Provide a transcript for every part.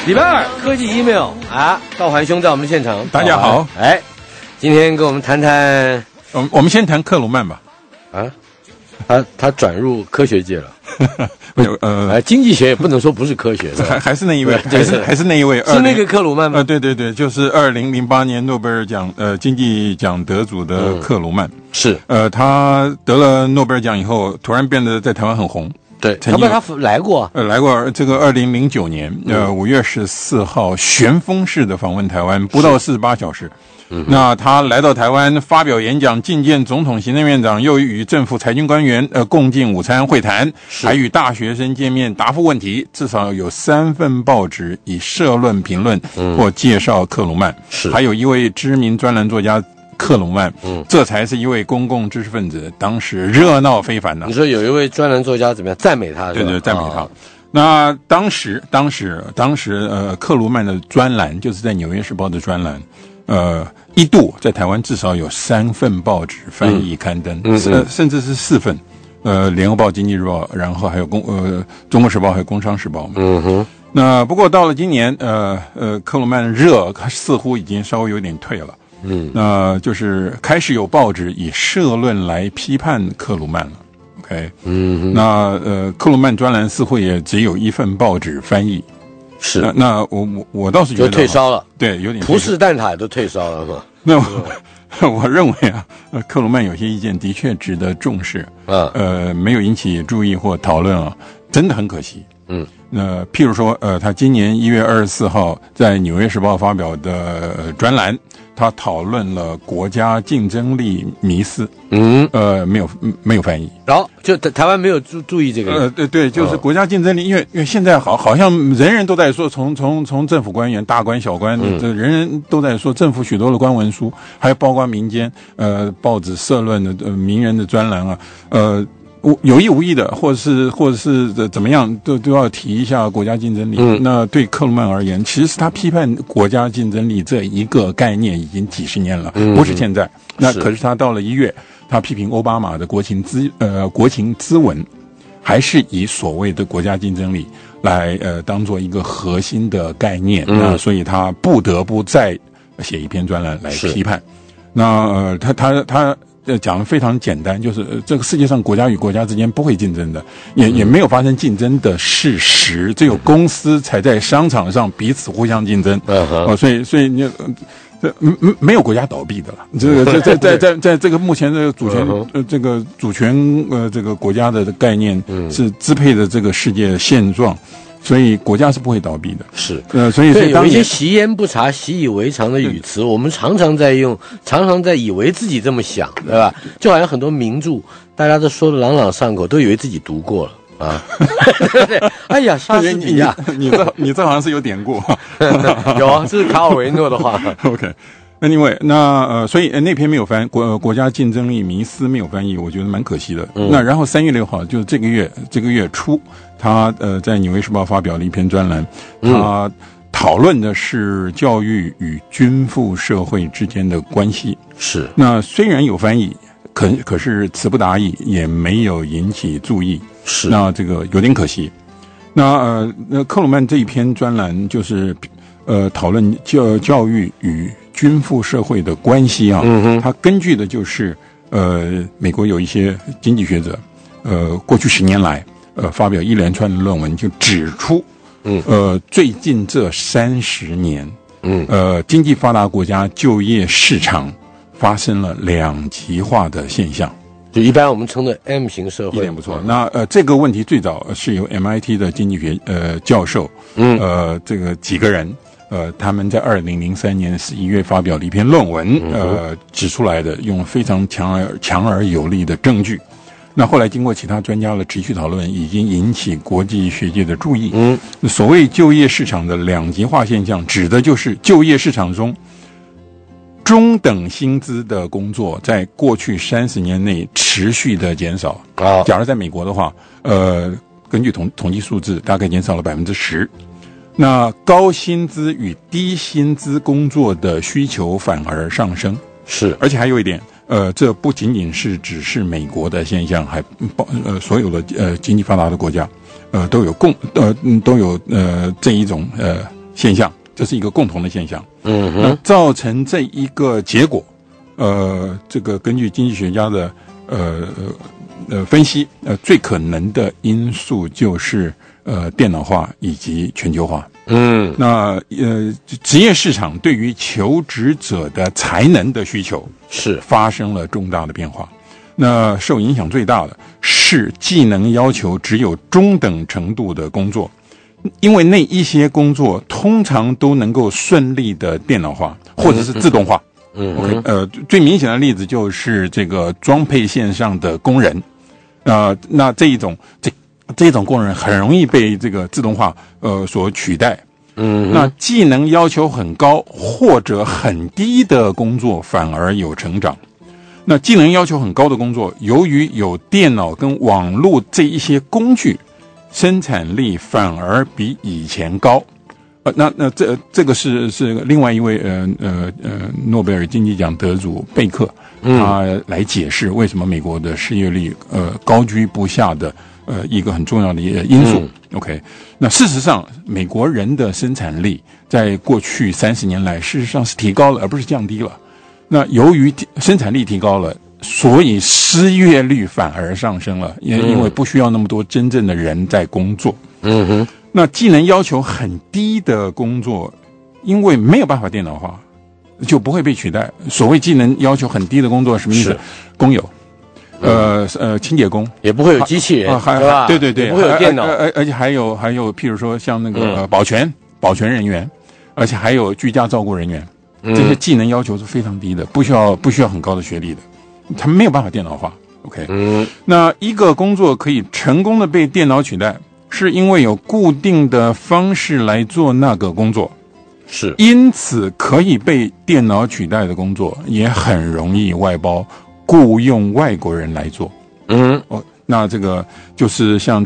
礼拜二科技 email 啊，道环兄在我们的现场。 大家好， 哎，今天跟我们谈谈， 我们先谈克鲁曼吧。 他转入科学界了。经济学也不能说不是科学， 还是那一位，还是那一位， 是那个克鲁曼吗？ 对，就是2008年诺贝尔奖经济奖得主的克鲁曼。 是， 他得了诺贝尔奖以后，突然变得在台湾很红。 对，他来过， 来过。这个2009年5月14号旋风式的访问台湾，不到48小时。那他来到台湾发表演讲，觐见总统、行政院长，又与政府财经官员共进午餐会谈，还与大学生见面答复问题。至少有3份报纸以社论评论或介绍克鲁曼。是，还有一位知名专栏作家克鲁曼，这才是一位公共知识分子，当时热闹非凡的。 你说有一位专栏作家怎么样赞美他？ 对，赞美他。那当时克鲁曼的专栏就是在《纽约时报》的专栏。一度在台湾至少有3份报纸翻译刊登，甚至是4份，联合报、经济日报，然后还有中国时报，还有工商时报。那不过到了今年，克鲁曼热似乎已经稍微有点退了。那就是开始有报纸以社论来批判克鲁曼了。OK，那克鲁曼专栏似乎也只有1份报纸翻译。 是， 那我倒是觉得就退烧了， 对，有点葡式蛋挞都退烧了嘛。 那我认为克鲁曼有些意见的确值得重视，没有引起注意或讨论真的很可惜。那譬如说，他今年1月24号在《纽约时报》发表的专栏，他讨论了国家竞争力迷思。没有翻译。然后就台湾没有注意这个。 对，就是国家竞争力，因为现在好像人人都在说，从政府官员、大官、小官，人人都在说政府许多的官文书，还有包括民间报纸社论的名人的专栏有意无意的，或者是怎么样，都要提一下国家竞争力。那对克鲁曼而言，其实他批判国家竞争力这一个概念已经几十年了，不是现在。那可是他到了1月，他批评奥巴马的国情咨文，还是以所谓的国家竞争力来当做一个核心的概念。那所以他不得不再写一篇专栏来批判。那他讲的非常简单，就是这个世界上国家与国家之间不会竞争的，也没有发生竞争的事实，只有公司才在商场上彼此互相竞争。所以你没有国家倒闭的了。这个在这个目前这个主权这个国家的概念是支配的这个世界现状。所以国家是不会倒闭的。是，所以有一些习焉不察、习以为常的语词，我们常常在用，常常在以为自己这么想，对吧？就好像很多名著，大家都说的朗朗上口，都以为自己读过了啊。对不对？哎呀，莎士比亚， 你这好像是有典故。 有啊，这是卡尔维诺的话。 OK。Anyway， 那所以那篇没有翻国家竞争力迷思没有翻译，我觉得蛮可惜的。那然后3月6号，就是这个月初，他在《纽约时报》发表了一篇专栏，他讨论的是教育与均富社会之间的关系。是，那虽然有翻译，可是词不达意，也没有引起注意。是，那这个有点可惜。那克鲁曼这一篇专栏就是讨论教育与均富社会的关系啊。他根据的就是美国有一些经济学者过去10年来发表一连串的论文，就指出最近这30年经济发达国家就业市场发生了2极化的现象， 就一般我们称的 M 型社会。 一点不错。那这个问题最早是由 MIT 的经济学教授这个几个人他们在2003年11月发表了一篇论文指出来的，用非常强而有力的证据。那后来经过其他专家的持续讨论，已经引起国际学界的注意。所谓就业市场的2极化现象，指的就是就业市场中中等薪资的工作在过去30年内持续的减少。假如在美国的话，根据统计数字，大概减少了10%。那高薪资与低薪资工作的需求反而上升。是，而且还有一点，这不仅仅是只是美国的现象，还所有的经济发达的国家都有这一种现象，这是一个共同的现象。那造成这一个结果，这个根据经济学家的分析，最可能的因素就是电脑化以及全球化。那职业市场对于求职者的才能的需求是发生了重大的变化。那受影响最大的是技能要求只有中等程度的工作，因为那一些工作通常都能够顺利的电脑化或者是自动化。OK， 最明显的例子就是这个装配线上的工人。那这种工人很容易被这个自动化所取代。那技能要求很高或者很低的工作反而有成长。那技能要求很高的工作，由于有电脑跟网络这一些工具，生产力反而比以前高。那这个是另外一位诺贝尔经济奖得主贝克，他来解释为什么美国的失业率高居不下的一个很重要的因素。OK， 那事实上美国人的生产力在过去30年来事实上是提高了，而不是降低了。那由于生产力提高了，所以失业率反而上升了，因为不需要那么多真正的人在工作。那技能要求很低的工作，因为没有办法电脑化，就不会被取代。所谓技能要求很低的工作什么意思？工友，清洁工也不会有机器人，对吧？ 对， 也不会有电脑， 而且还有，譬如说像那个保全人员，而且还有居家照顾人员，这些技能要求是非常低的，不需要很高的学历的，他们没有办法电脑化。OK，那一个工作可以成功的被电脑取代，是因为有固定的方式来做那个工作， 是因此可以被电脑取代的工作也很容易外包，雇用外国人来做。那这个就是像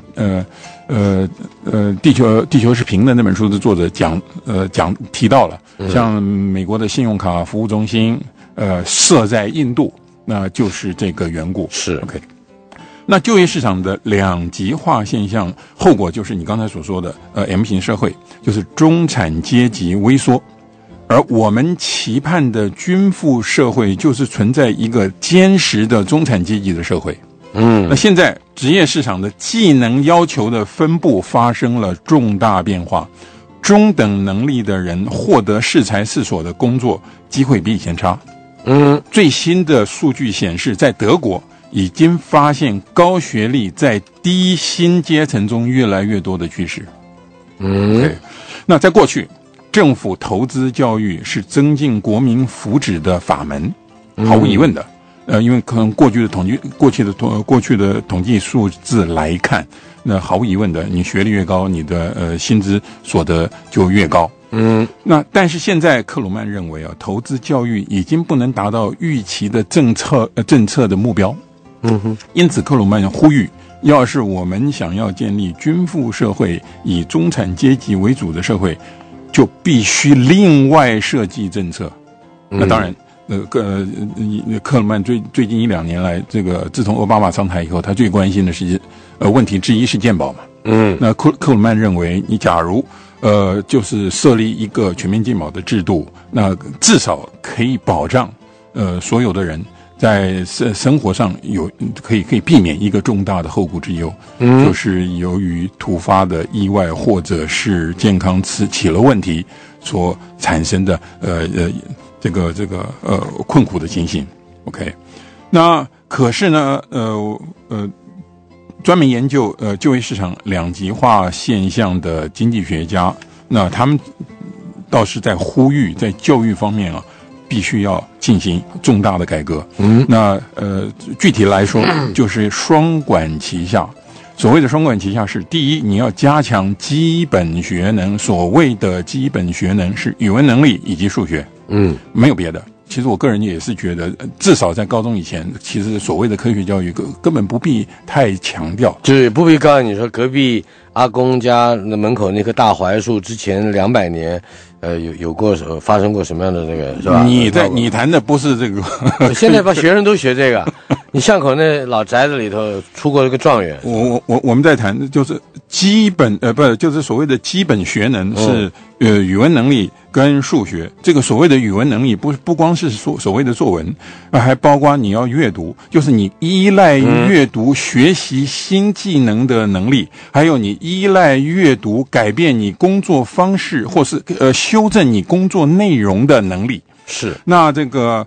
地球是平的那本书的作者提到了，像美国的信用卡服务中心设在印度，那就是这个缘故。 是 OK。那就业市场的两极化现象，后果就是你刚才所说的M 型社会，就是中产阶级萎缩，而我们期盼的均富社会，就是存在一个坚实的中产阶级的社会。那现在职业市场的技能要求的分布发生了重大变化，中等能力的人获得适才适所的工作机会比以前差。最新的数据显示，在德国已经发现高学历在低薪阶层中越来越多的趋势。Okay， 那在过去，政府投资教育是增进国民福祉的法门，毫无疑问的。因为可能过去的统计数字来看，那毫无疑问的，你学历越高，你的薪资所得就越高。那但是现在克鲁曼认为投资教育已经不能达到预期的政策的目标。因此克鲁曼呼吁，要是我们想要建立均富社会，以中产阶级为主的社会，就必须另外设计政策。那当然克鲁曼最近1-2年来，这个自从奥巴马上台以后，他最关心的是问题之一是健保嘛。那克鲁曼认为，你假如就是设立一个全面健保的制度，那至少可以保障所有的人在生活上可以避免一个重大的后顾之忧，就是由于突发的意外或者是健康起了问题所产生的这个困苦的情形。OK， 那可是呢专门研究就业市场两极化现象的经济学家，那他们倒是在呼吁，在教育方面必须要进行重大的改革。那具体来说就是双管齐下。所谓的双管齐下是，第一，你要加强基本学能，所谓的基本学能是语文能力以及数学，没有别的。 其实我个人也是觉得，至少在高中以前，其实所谓的科学教育根本不必太强调， 就是不必告诉你说隔壁阿公家那门口那棵大槐树之前200年，有过发生过什么样的那个是吧？ 你谈的不是这个， 现在把学生都学这个。你巷口那老宅子里头出过一个状元。 我们在谈的就是基本就是所谓的基本学能是语文能力跟数学。这个所谓的语文能力不光是所谓的作文，还包括你要阅读，就是你依赖阅读学习新技能的能力，还有你依赖阅读改变你工作方式或是修正你工作内容的能力。 是。 那这个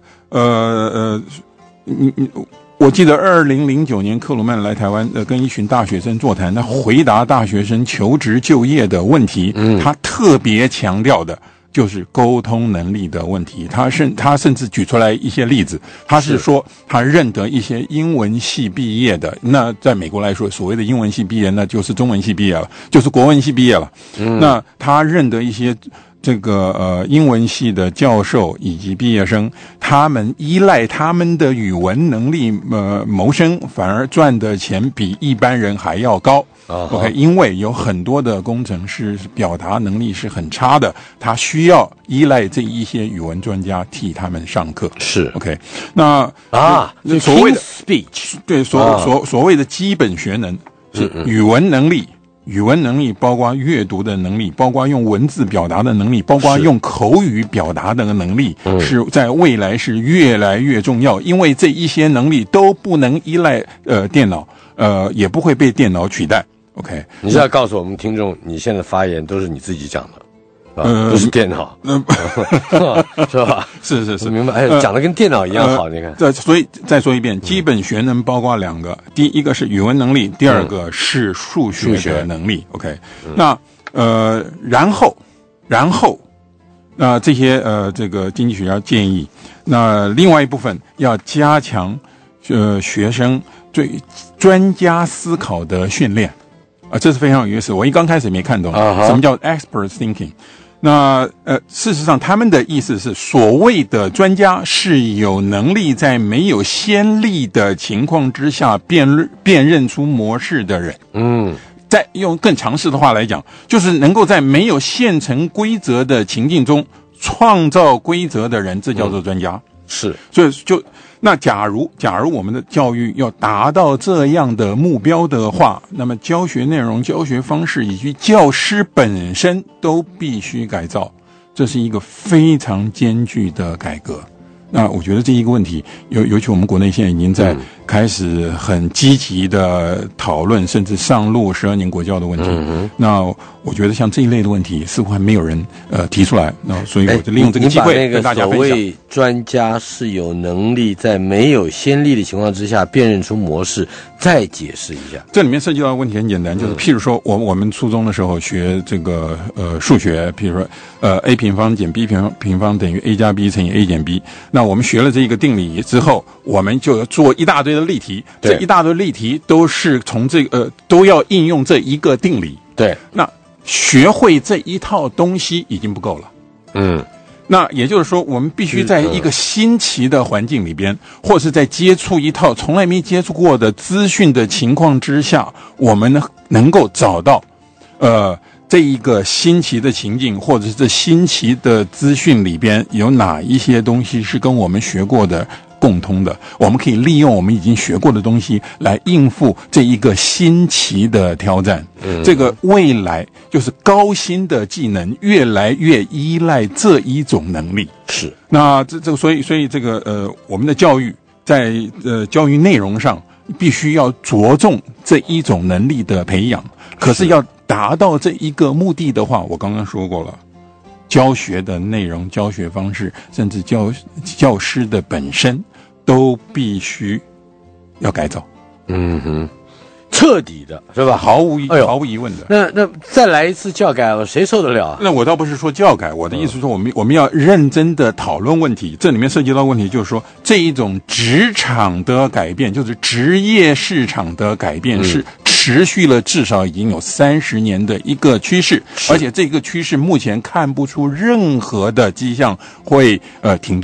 我记得2009年克鲁曼来台湾，跟一群大学生座谈，他回答大学生求职就业的问题，他特别强调的就是沟通能力的问题。他甚至举出来一些例子，他是说他认得一些英文系毕业的，那在美国来说，所谓的英文系毕业，那就是中文系毕业了，就是国文系毕业了。那他认得一些这个英文系的教授以及毕业生，他们依赖他们的语文能力谋生，反而赚的钱比一般人还要高。OK， 因为有很多的工程师表达能力是很差的，他需要依赖这一些语文专家替他们上课。 是 OK， 那所谓的 speech， 对所谓的基本学能是语文能力。语文能力包括阅读的能力，包括用文字表达的能力，包括用口语表达的能力，是在未来是越来越重要，因为这一些能力都不能依赖电脑，也不会被电脑取代。OK， 你是要告诉我们听众，你现在发言都是你自己讲的。不是电脑，是吧？ 是， 明白。讲的跟电脑一样好，你看。 所以再说一遍，基本学能包括2个，第一个是语文能力，第2个是数学的能力。OK，那然后这些这个经济学家建议，那另外一部分要加强学生对专家思考的训练这是非常有意思。我刚开始没看懂什么叫 expert thinking。那事实上他们的意思是，所谓的专家是有能力在没有先例的情况之下辨认出模式的人。再用更常识的话来讲，就是能够在没有现成规则的情境中创造规则的人，这叫做专家。 是， 所以那假如我们的教育要达到这样的目标的话，那么教学内容、教学方式以及教师本身都必须改造，这是一个非常艰巨的改革。那我觉得这一个问题，尤其我们国内现在已经在开始很积极的讨论，甚至上路12年国教的问题。那我觉得像这一类的问题，似乎还没有人提出来。那所以我就利用这个机会跟大家分享。 所谓专家是有能力在没有先例的情况之下辨认出模式，再解释一下。 这里面涉及到的问题很简单，就是譬如说我们初中的时候学这个数学，譬如说a 平方减 b 平方等于 a 加 b 乘以 a 减 b。那我们学了这一个定理之后，我们就做一大堆的例题，这一大堆例题都是从都要应用这一个定理。 对， 那学会这一套东西已经不够了。那也就是说，我们必须在一个新奇的环境里边，或是在接触一套从来没接触过的资讯的情况之下，我们能够找到这一个新奇的情境，或者是这新奇的资讯里边有哪一些东西是跟我们学过的共通的，我们可以利用我们已经学过的东西来应付这一个新奇的挑战。这个未来就是高新的技能越来越依赖这一种能力。 是， 那所以这个我们的教育在教育内容上必须要着重这一种能力的培养。可是要达到这一个目的的话，我刚刚说过了，教学的内容、教学方式，甚至教师的本身都必须要改造。 彻底的是吧？ 毫无疑问的。 那再来一次教改了，谁受得了啊？ 那我倒不是说教改，我的意思是说我们要认真的讨论问题。这里面涉及到问题就是说，这一种职场的改变，就是职业市场的改变是持续了至少已经有30年的一个趋势，而且这个趋势目前看不出任何的迹象会停顿。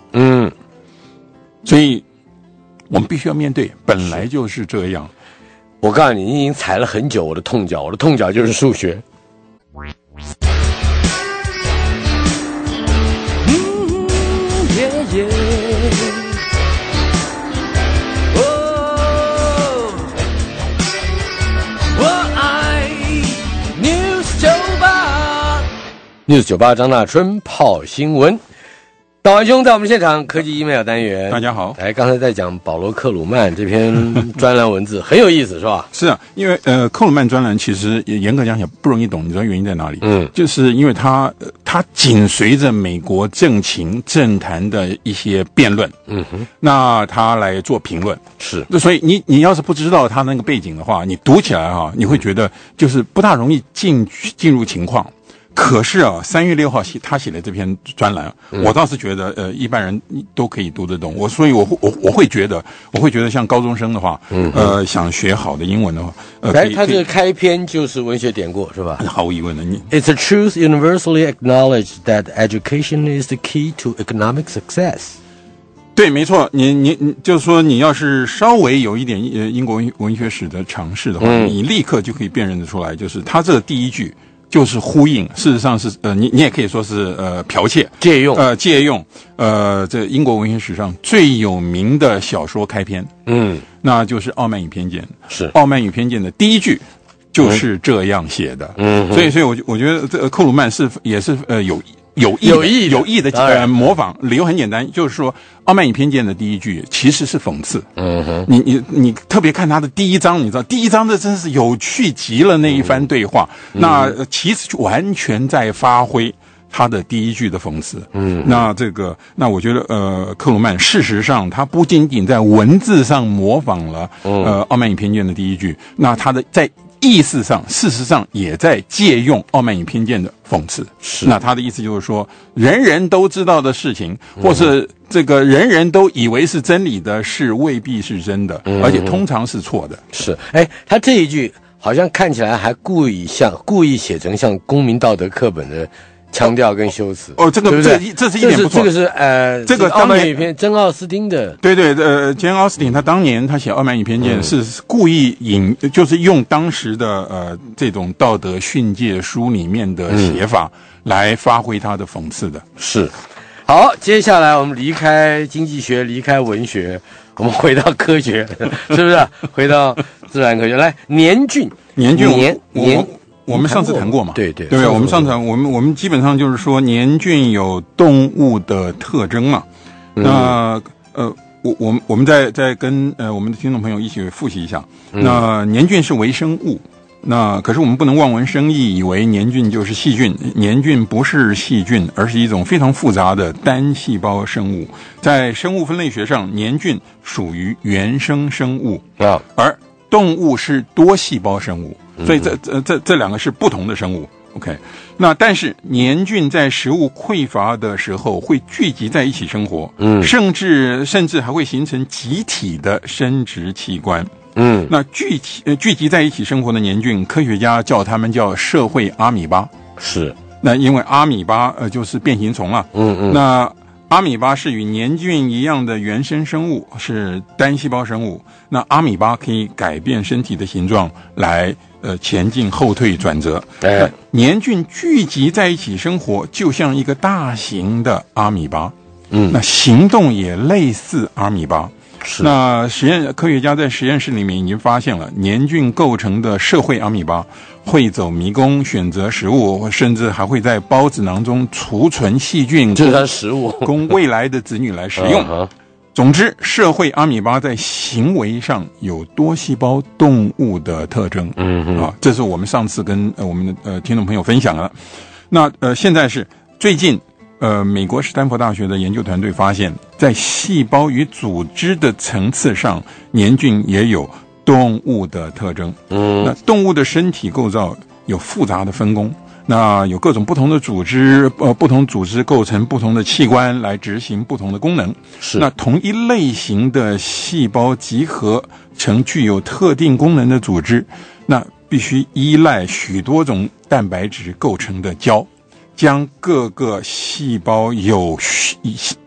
所以我们必须要面对，本来就是这样。 我告诉你，你已经踩了很久我的痛脚，我的痛脚就是数学。News 98张大春泡新闻，导完兄在我们现场科技 email 单元。 大家好， 刚才在讲保罗克鲁曼这篇专栏文字很有意思，是吧？ 是啊，因为克鲁曼专栏其实严格讲起来不容易懂，你知道原因在哪里？就是因为他紧随着美国政情政坛的一些辩论，那他来做评论， 是， 所以你要是不知道他那个背景的话，你读起来你会觉得就是不大容易进入情况。可是啊，3月6号他写的这篇专栏，我倒是觉得一般人都可以读得懂。所以我会觉得像高中生的话，想学好的英文的话， 他这个开篇就是文学典故，是吧？ 毫无疑问的。 It's a truth universally acknowledged that education is the key to economic success. 对，没错。你就是说，你要是稍微有一点英国文学史的常识的话，你立刻就可以辨认得出来，就是他这第一句。就是呼应，事实上是你也可以说是剽窃、借用这英国文学史上最有名的小说开篇，那就是《傲慢与偏见》。 是《 傲慢与偏见》的第一句就是这样写的。所以我觉得这克鲁曼也是有意的模仿，理由很简单，就是说《傲慢与偏见》的第一句其实是讽刺。你特别看他的第一章，你知道第一章这真是有趣极了那一番对话，那其实完全在发挥他的第一句的讽刺。那我觉得克鲁曼事实上他不仅仅在文字上模仿了《傲慢与偏见》的第一句，那他的在意思上事实上也在借用《傲慢与偏见》的讽刺。那他的意思就是说，人人都知道的事情，或是这个人人都以为是真理的事，未必是真的，而且通常是错的。 是，他这一句好像看起来还故意写成像公民道德课本的腔调跟修辞。 这是一点不错。 这个是这个傲慢与偏珍奥斯汀的。 对，珍奥斯汀他当年他写《傲慢与偏见》是故意就是用当时的这种道德训诫书里面的写法来发挥他的讽刺的。 是。好，接下来我们离开经济学，离开文学，我们回到科学，是不是？回到自然科学。来，年菌， 我们上次谈过嘛？ 对， 我们上次我们基本上就是说，年菌有动物的特征嘛。那我们再跟我们的听众朋友一起复习一下。那年菌是微生物。那可是我们不能望文生义，以为年菌就是细菌。年菌不是细菌，而是一种非常复杂的单细胞生物。在生物分类学上，年菌属于原生生物，而动物是多细胞生物。所以这两个是不同的生物。OK， 那但是年菌在食物匮乏的时候会聚集在一起生活，甚至还会形成集体的生殖器官。那聚集在一起生活的年菌，科学家叫它们叫社会阿米巴。是，那因为阿米巴就是变形虫啊。那阿米巴是与年菌一样的原生生物，是单细胞生物。那阿米巴可以改变身体的形状来前进、后退、转折。那年菌聚集在一起生活，就像一个大型的阿米巴。那行动也类似阿米巴。那科学家在实验室里面已经发现了，年菌构成的社会阿米巴会走迷宫，选择食物，甚至还会在孢子囊中储存细菌， 这是它食物， 供未来的子女来食用。总之，社会阿米巴在行为上有多细胞动物的特征。这是我们上次跟我们的听众朋友分享了。那现在是最近。美国史丹佛大学的研究团队发现，在细胞与组织的层次上，年菌也有动物的特征。那动物的身体构造有复杂的分工，那有各种不同的组织，不同组织构成不同的器官来执行不同的功能。那同一类型的细胞集合成具有特定功能的组织，那必须依赖许多种蛋白质构成的胶。将各个细胞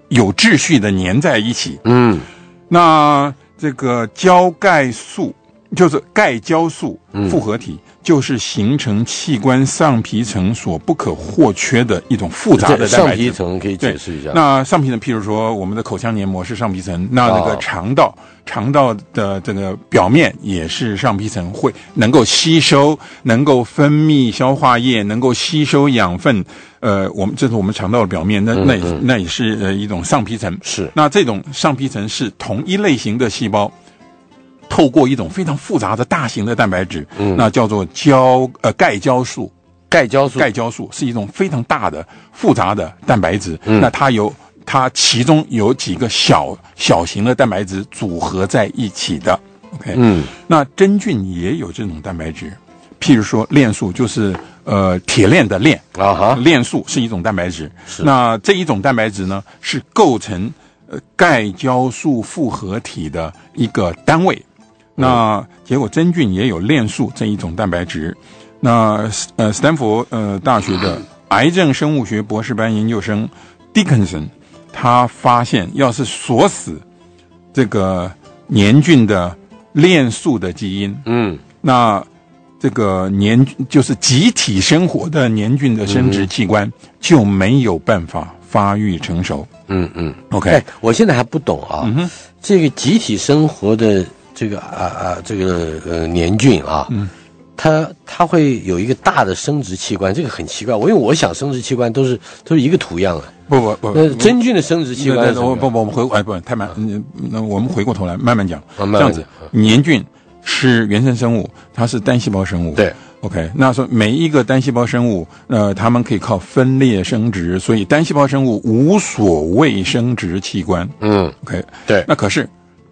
有秩序的粘在一起。那这个胶钙素就是钙胶素复合体，就是形成器官上皮层所不可或缺的一种复杂的蛋白质。 上皮层可以解释一下。 那上皮层，譬如说我们的口腔黏膜是上皮层，那个肠道的这个表面也是上皮层，会能够吸收、能够分泌消化液、能够吸收养分。这是我们肠道的表面，那也是一种上皮层。 是。 那这种上皮层是同一类型的细胞，透过一种非常复杂的大型的蛋白质，那叫做钙胶素。钙胶素是一种非常大的复杂的蛋白质。那它其中有几个小型的蛋白质组合在一起的。OK，那真菌也有这种蛋白质，譬如说链素，就是铁链的链链素是一种蛋白质。那这一种蛋白质呢，是构成钙胶素复合体的一个单位。那结果真菌也有链素这一种蛋白质。那斯坦福大学的癌症生物学博士班研究生 Dickinson， 他发现要是锁死这个黏菌的链素的基因，那这个就是集体生活的黏菌的生殖器官就没有办法发育成熟。OK， 我现在还不懂啊，这个集体生活的这个黏菌啊，它会有一个大的生殖器官，这个很奇怪。因为我想生殖器官都是一个图样啊。 不， 真菌的生殖器官是什么？ 我们太慢，那我们回过头来慢慢讲。这样子，黏菌是原生生物，它是单细胞生物。 对 ，OK， 那说每一个单细胞生物，它们可以靠分裂生殖，所以单细胞生物无所谓生殖器官。OK， 对。 那可是，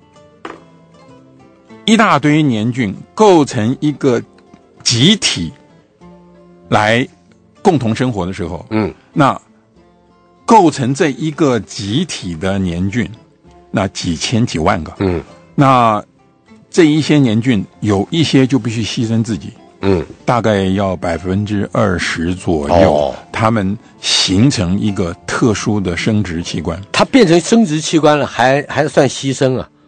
一大堆黏菌构成一个集体来共同生活的时候，那构成这一个集体的黏菌，那几千几万个，那这一些黏菌有一些就必须牺牲自己，大概要20%左右，它们形成一个特殊的生殖器官。它变成生殖器官了，还算牺牲啊？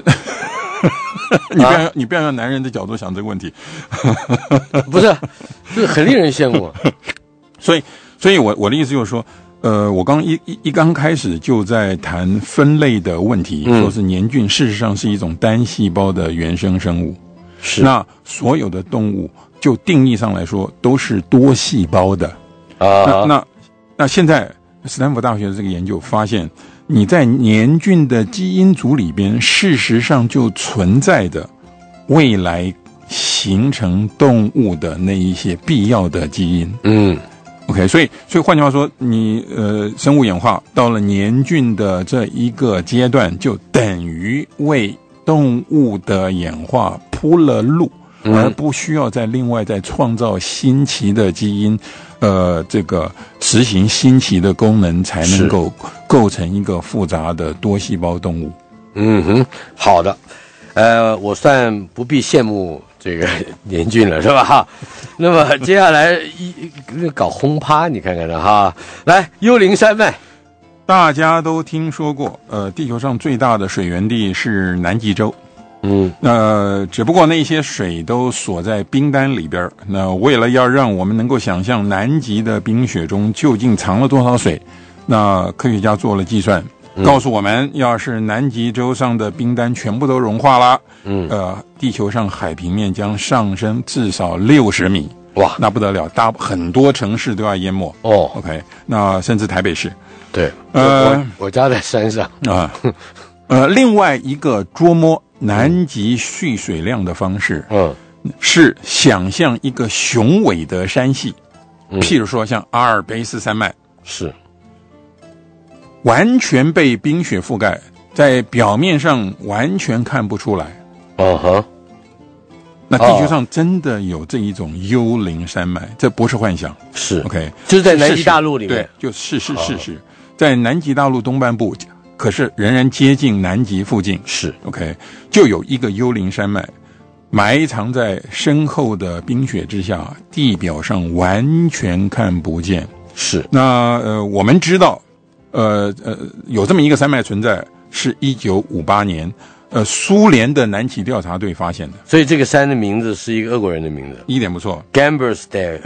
你不要用男人的角度想这个问题， 不是，这很令人羡慕。 所以我的意思就是说，我刚开始就在谈分类的问题，说是黏菌事实上是一种单细胞的原生生物。 是。 那所有的动物就定义上来说都是多细胞的。那现在斯坦福大学的这个研究发现，你在黏菌的基因组里边，事实上就存在着未来形成动物的那一些必要的基因。OK， 所以换句话说，你生物演化到了黏菌的这一个阶段，就等于为动物的演化铺了路，而不需要另外创造新奇的基因，这个实行新奇的功能，才能够构成一个复杂的多细胞动物。 好的，我算不必羡慕这个黏菌了，是吧？那么接下来搞轰趴，你看看的哈。来，幽灵山脉， 大家都听说过，地球上最大的水源地是南极洲。只不过那些水都锁在冰单里边。那为了要让我们能够想象南极的冰雪中究竟藏了多少水，那科学家做了计算，告诉我们，要是南极洲上的冰单全部都融化了，地球上海平面将上升至少60米。 哇， 那不得了，很多城市都要淹没。OK， 那甚至台北市。 对，我家在山上啊。另外一个捉摸南极蓄水量的方式，是想象一个雄伟的山系，譬如说像阿尔卑斯山脉， 是完全被冰雪覆盖，在表面上完全看不出来。那地球上真的有这一种幽灵山脉，这不是幻想。 是 OK， 就是在南极大陆里面。 对，就是在南极大陆东半部，可是仍然接近南极附近。 是 OK， 就有一个幽灵山脉，埋藏在深厚的冰雪之下，地表上完全看不见。 是。 那我们知道， 有这么一个山脉存在，是1958年苏联的南极调查队发现的。 所以这个山的名字是一个俄国人的名字， 一点不错， 甘伯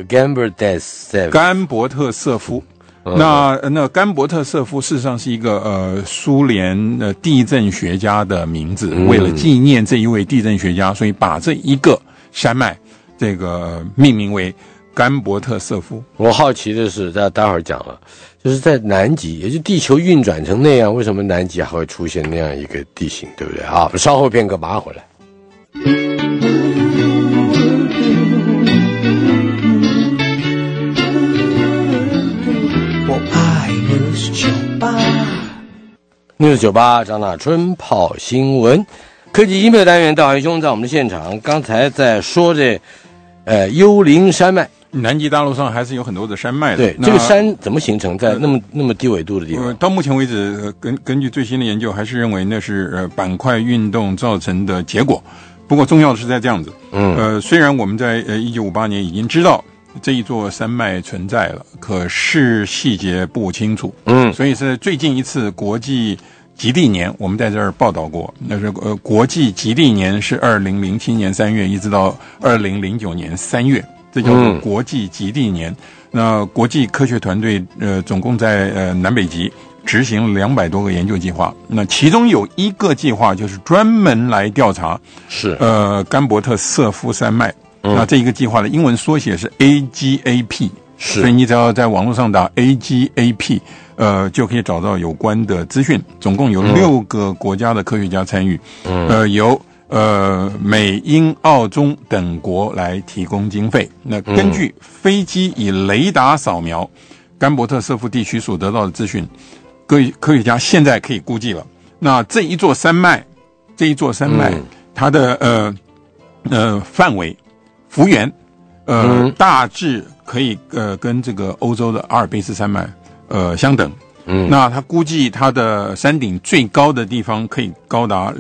特瑟夫。那甘伯特瑟夫事实上是一个苏联地震学家的名字，为了纪念这一位地震学家，所以把这一个山脉这个命名为甘伯特瑟夫。 我好奇的是，待会儿讲了，就是在南极，也就地球运转成那样，为什么南极还会出现那样一个地形，对不对？好，稍后片刻，马上回来。News98张大春跑新闻，科技音频单元，道元兄在我们的现场。刚才在说这幽灵山脉， 南极大陆上还是有很多的山脉的。 对，这个山怎么形成在那么低纬度的地方？ 到目前为止，根据最新的研究，还是认为那是板块运动造成的结果。不过重要的是在这样子，虽然我们在1958年已经知道这一座山脉存在了，可是细节不清楚。所以是最近一次国际极地年，我们在这儿报道过，那是国际极地年是2007年3月一直到2009年3月，这叫做国际极地年。那国际科学团队总共在南北极执行200多个研究计划，那其中有一个计划就是专门来调查甘伯特瑟夫山脉。那这一个计划的英文缩写是 AGAP， 所以你只要在网络上打 AGAP， 就可以找到有关的资讯。总共有6个国家的科学家参与，由美、英、澳、中等国来提供经费。那根据飞机以雷达扫描甘伯特瑟夫地区所得到的资讯，科学家现在可以估计了，那这一座山脉它的范围幅员大致可以跟这个欧洲的阿尔卑斯山脉相等。那他估计它的山顶最高的地方可以高达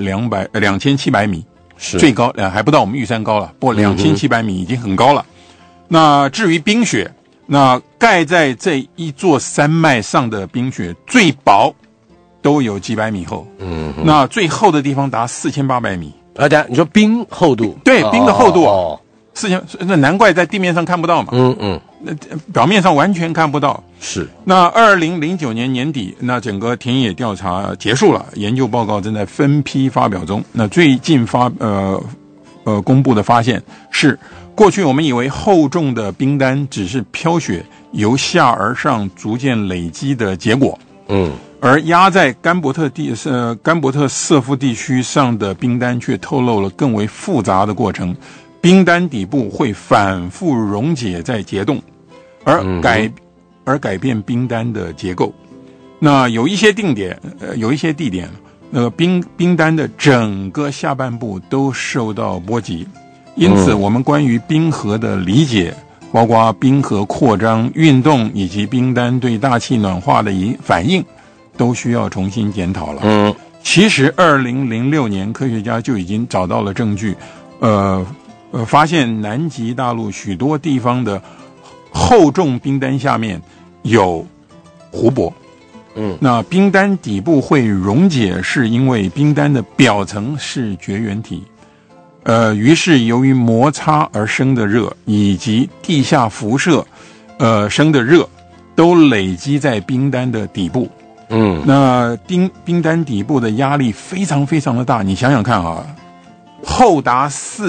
2700米，是最高，还不到我们玉山高了，不过2700米已经很高了。那至于冰雪，那盖在这一座山脉上的冰雪最薄都有几百米厚，那最厚的地方达4800米。 等下你说冰厚度？ 对，冰的厚度那难怪在地面上看不到嘛。那表面上完全看不到。 是。那 2009年年底，那整个田野调查结束了，研究报告正在分批发表中。那最近公布的发现是，过去我们以为厚重的冰丹只是飘雪由下而上逐渐累积的结果。而压在甘伯特瑟夫地区上的冰丹却透露了更为复杂的过程。冰丹底部会反复溶解再结冻，而改变冰丹的结构。那有一些地点，冰丹的整个下半部都受到波及，因此我们关于冰河的理解，包括冰河扩张、运动以及冰丹对大气暖化的反应，都需要重新检讨了。其实2006年科学家就已经找到了证据，发现南极大陆许多地方的厚重冰丹下面有湖泊。那冰丹底部会溶解，是因为冰丹的表层是绝缘体，于是由于摩擦而生的热以及地下辐射生的热都累积在冰丹的底部。那冰丹底部的压力非常非常的大，你想想看啊，厚达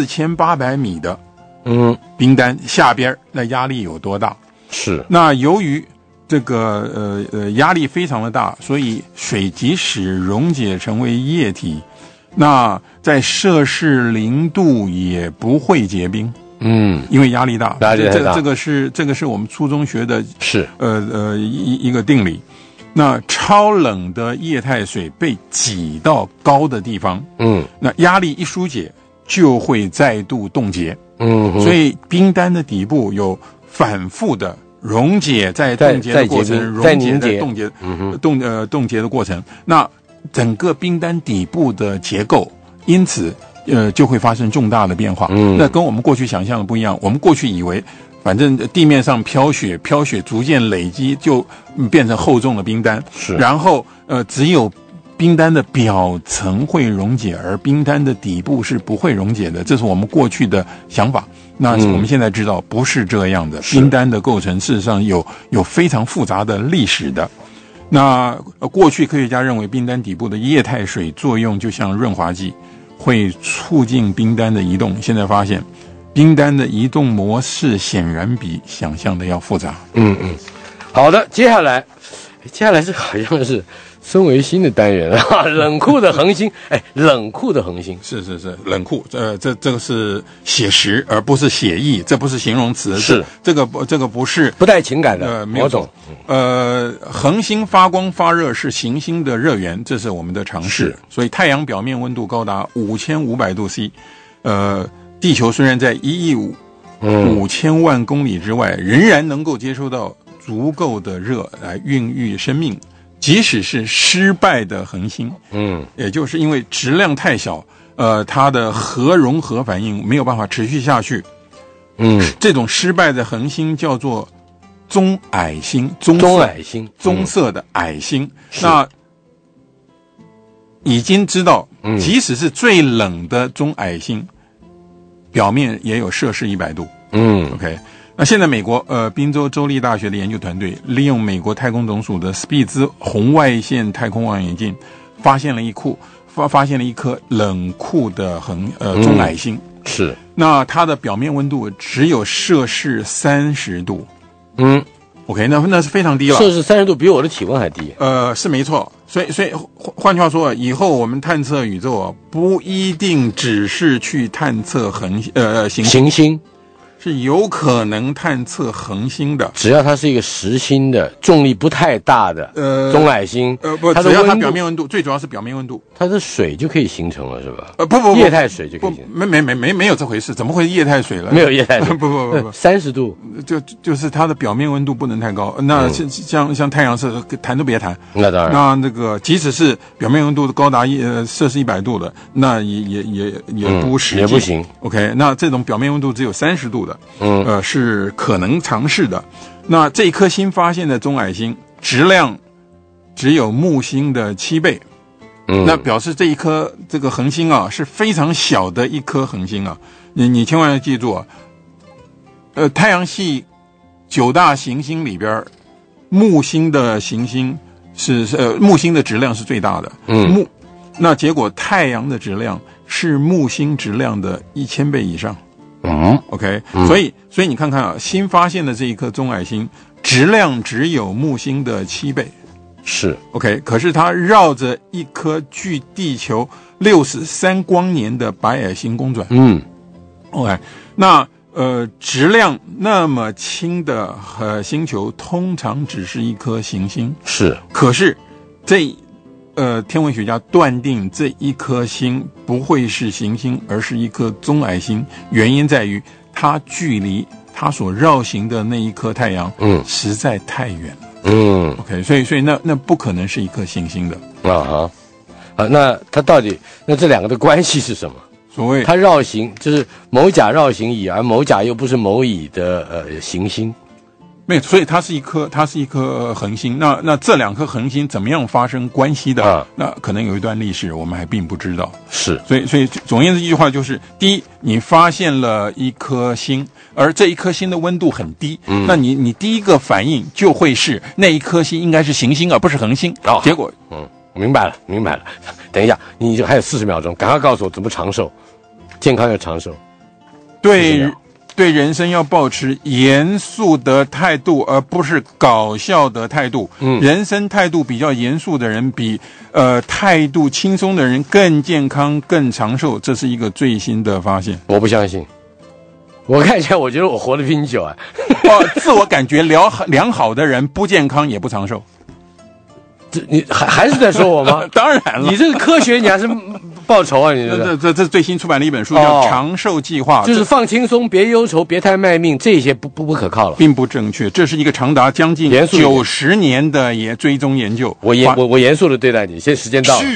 4800米的冰丹下边那压力有多大？是。那由于这个压力非常的大，所以水即使溶解成为液体，那在摄氏0度也不会结冰。因为压力大。这个是我们初中学的，是一个定理。那超冷的液态水被挤到高的地方，那压力一疏解就会再度冻结。所以冰丹的底部有反复的溶解再冻结的过程，溶解再冻结，冻结的过程。那整个冰丹底部的结构，因此就会发生重大的变化。那跟我们过去想象的不一样。我们过去以为反正地面上飘雪逐渐累积，就变成厚重的冰丹。 是， 然后只有冰丹的表层会溶解，而冰丹的底部是不会溶解的，这是我们过去的想法。那我们现在知道不是这样的，冰丹的构成事实上有非常复杂的历史的。那过去科学家认为冰丹底部的液态水作用就像润滑剂，会促进冰丹的移动。现在发现冰丹的移动模式显然比想象的要复杂。 好的，接下来是好像是孙维新的单元啊，冷酷的恒星，冷酷的恒星， 是冷酷，这个是写实而不是写意，这不是形容词， 是这个不是不带情感的， 没有懂。恒星发光发热是行星的热源，这是我们的常识，所以太阳表面温度高达5500度 C， 地球虽然在1亿5千万公里之外，仍然能够接收到足够的热来孕育生命。即使是失败的恒星，也就是因为质量太小，它的核融合反应没有办法持续下去，这种失败的恒星叫做棕矮星，棕色的矮星。那已经知道，即使是最冷的棕矮星，表面也有摄氏100度。OK。那现在美国宾州州立大学的研究团队利用美国太空总署的斯匹兹红外线太空望远镜，发现了一颗冷酷的棕矮星。 是， 那它的表面温度只有摄氏30度。OK， 那是非常低了。 摄氏30度比我的体温还低。 是没错。所以换句话说，以后我们探测宇宙啊，不一定只是去探测行星。是有可能探测恒星的， 只要它是一个实心的、重力不太大的棕矮星， 只要它表面温度，最主要是表面温度， 它的水就可以形成了，是吧？ 不， 液态水就可以形成。 没有这回事，怎么会液态水了？ 没有液态水， 不 ，30度， 就是它的表面温度不能太高。那像太阳是谈都别谈。 那当然。 那个即使是表面温度高达摄氏100度的，那也不实际， 也不行。 OK， 那这种表面温度只有30度的。是可能尝试的。那这一颗新发现的棕矮星质量只有木星的7倍，那表示这个恒星啊是非常小的一颗恒星啊。你千万要记住啊，太阳系9大行星里边，木星的行星木星的质量是最大的。那结果太阳的质量是木星质量的1000倍以上。OK， 所以你看看啊，新发现的这一颗棕矮星质量只有木星的7倍， 是 OK， 可是它绕着一颗距地球63光年的白矮星公转。OK， 那质量那么轻的星球通常只是一颗行星， 是，可是天文学家断定这一颗星不会是行星，而是一颗棕矮星。原因在于它距离它所绕行的那一颗太阳，实在太远了。OK， 所以那不可能是一颗行星的。 那它到底这两个的关系是什么？ 所谓它绕行就是某甲绕行乙，而某甲又不是某乙的行星。 没有，所以它是一颗恒星。那这两颗恒星怎么样发生关系的？那可能有一段历史我们还并不知道。 是， 所以总而言之一句话就是：第一，你发现了一颗星，而这一颗星的温度很低，那你第一个反应就会是那一颗星应该是行星而不是恒星。结果， 明白了。等一下，你就还有40秒钟，赶快告诉我怎么长寿，健康又长寿。 对人生要保持严肃的态度，而不是搞笑的态度。人生态度比较严肃的人，比态度轻松的人更健康、更长寿。这是一个最新的发现。 我不相信，我看一下，我觉得我活得比你久啊。 自我感觉良好的人不健康也不长寿。 你还是在说我吗？ 当然了， 你这个科学你还是报仇啊！你这是最新出版的一本书，叫《长寿计划》， 就是放轻松，别忧愁，别太卖命，这些不可靠了， 并不正确。这是一个长达将近90年的追踪研究。 我严肃的对待你，现在时间到了。